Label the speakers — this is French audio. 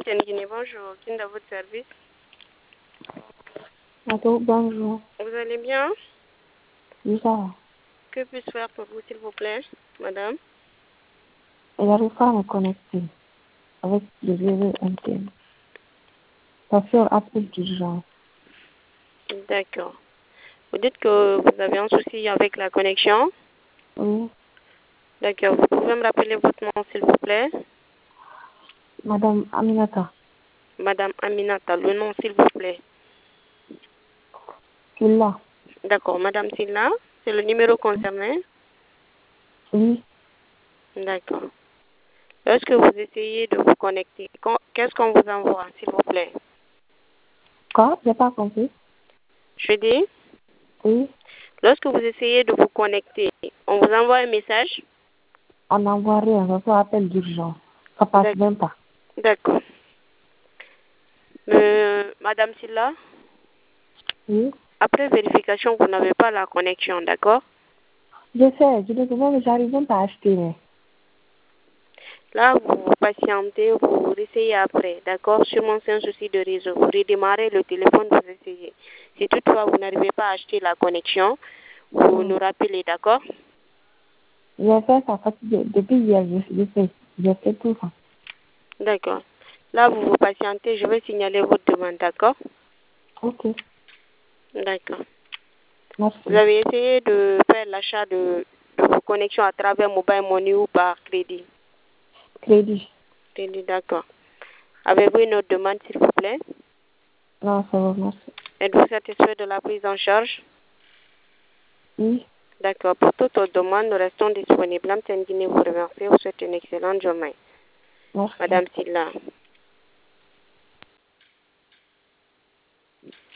Speaker 1: Guinée, bonjour. Qui est à votre service?
Speaker 2: Allô, bonjour.
Speaker 1: Vous allez bien?
Speaker 2: Oui, ça va.
Speaker 1: Que puis-je faire pour vous, s'il vous plaît, madame?
Speaker 2: Et j'arrive pas à me connecter avec le réseau interne. Ça fait appel d'urgence.
Speaker 1: D'accord. Vous dites que vous avez un souci avec la connexion?
Speaker 2: Oui,
Speaker 1: D'accord. Vous pouvez me rappeler votre nom, s'il vous plaît?
Speaker 2: Madame Aminata.
Speaker 1: Madame Aminata, le nom, s'il vous plaît.
Speaker 2: Silla.
Speaker 1: D'accord. Madame Silla, c'est le numéro concerné?
Speaker 2: Oui.
Speaker 1: D'accord. Lorsque vous essayez de vous connecter, qu'est-ce qu'on vous envoie, s'il vous plaît?
Speaker 2: Quoi? J'ai pas compris.
Speaker 1: Je dis,
Speaker 2: Oui.
Speaker 1: lorsque vous essayez de vous connecter, on vous envoie un message?
Speaker 2: On n'envoie rien. Ça fait appel d'urgence. Ça passe même pas.
Speaker 1: D'accord. Madame Silla,
Speaker 2: Oui.
Speaker 1: après vérification, vous n'avez pas la connexion, d'accord?
Speaker 2: Je sais. Je ne sais pas, mais j'arrive même pas à acheter. Mais...
Speaker 1: Là, vous patientez, vous essayez après, d'accord? Sûrement, c'est un souci de réseau. Vous redémarrez le téléphone, vous essayez. Si toutefois, vous n'arrivez pas à acheter la connexion, vous nous rappelez, d'accord?
Speaker 2: J'ai fait ça depuis hier. J'ai fait tout ça.
Speaker 1: D'accord. Là, vous patientez, je vais signaler votre demande, d'accord?
Speaker 2: Ok.
Speaker 1: D'accord.
Speaker 2: Merci.
Speaker 1: Vous avez essayé de faire l'achat de vos connexions à travers Mobile Money ou par crédit?
Speaker 2: Crédit.
Speaker 1: Crédit, d'accord. Avez-vous une autre demande, s'il vous plaît?
Speaker 2: Non, ça va, merci.
Speaker 1: Êtes-vous satisfait de la prise en charge?
Speaker 2: Oui.
Speaker 1: D'accord. Pour toute autre demande, nous restons disponibles. Mme Guinée vous remercie. Vous souhaite une excellente journée.
Speaker 2: Merci.
Speaker 1: Madame Silla.